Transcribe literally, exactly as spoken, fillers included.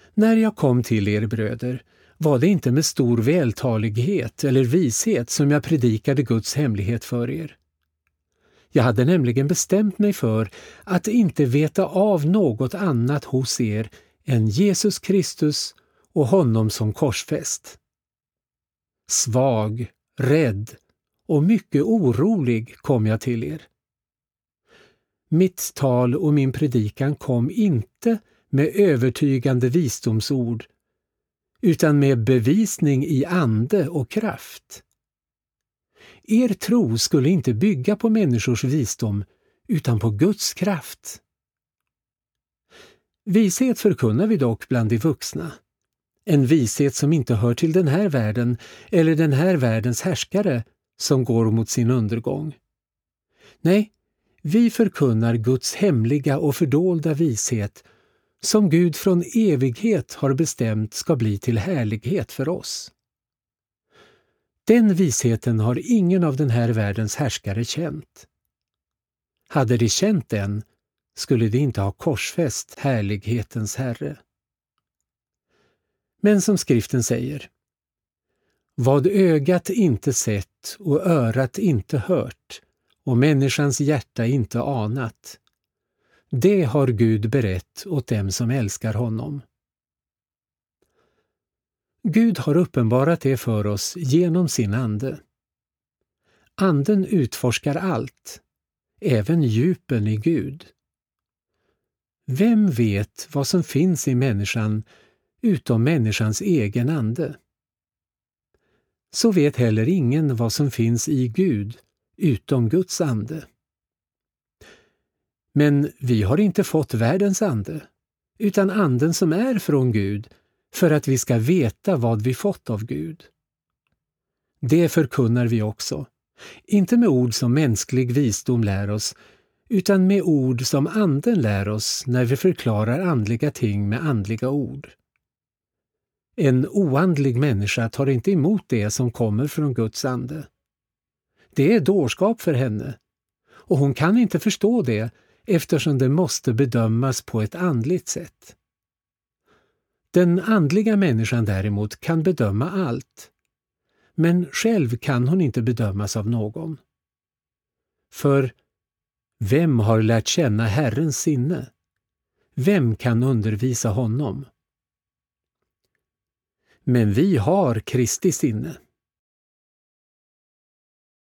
När jag kom till er bröder var det inte med stor vältalighet eller vishet som jag predikade Guds hemlighet för er. Jag hade nämligen bestämt mig för att inte veta av något annat hos er än Jesus Kristus och honom som korsfäst. Svag, rädd och mycket orolig kom jag till er. Mitt tal och min predikan kom inte med övertygande visdomsord, utan med bevisning i ande och kraft. Er tro skulle inte bygga på människors visdom, utan på Guds kraft. Vishet förkunnar vi dock bland de vuxna. En vishet som inte hör till den här världen eller den här världens härskare som går mot sin undergång. Nej, vi förkunnar Guds hemliga och fördolda vishet som Gud från evighet har bestämt ska bli till härlighet för oss. Den visheten har ingen av den här världens härskare känt. Hade de känt den, skulle de inte ha korsfäst härlighetens Herre. Men som skriften säger: vad ögat inte sett och örat inte hört och människans hjärta inte anat, det har Gud berett åt dem som älskar honom. Gud har uppenbarat det för oss genom sin ande. Anden utforskar allt, även djupen i Gud. Vem vet vad som finns i människan utom människans egen ande? Så vet heller ingen vad som finns i Gud utom Guds ande. Men vi har inte fått världens ande, utan anden som är från Gud, för att vi ska veta vad vi fått av Gud. Det förkunnar vi också, inte med ord som mänsklig visdom lär oss, utan med ord som anden lär oss när vi förklarar andliga ting med andliga ord. En oandlig människa tar inte emot det som kommer från Guds ande. Det är dårskap för henne, och hon kan inte förstå det eftersom det måste bedömas på ett andligt sätt. Den andliga människan däremot kan bedöma allt, men själv kan hon inte bedömas av någon. För vem har lärt känna Herrens sinne? Vem kan undervisa honom? Men vi har Kristi sinne.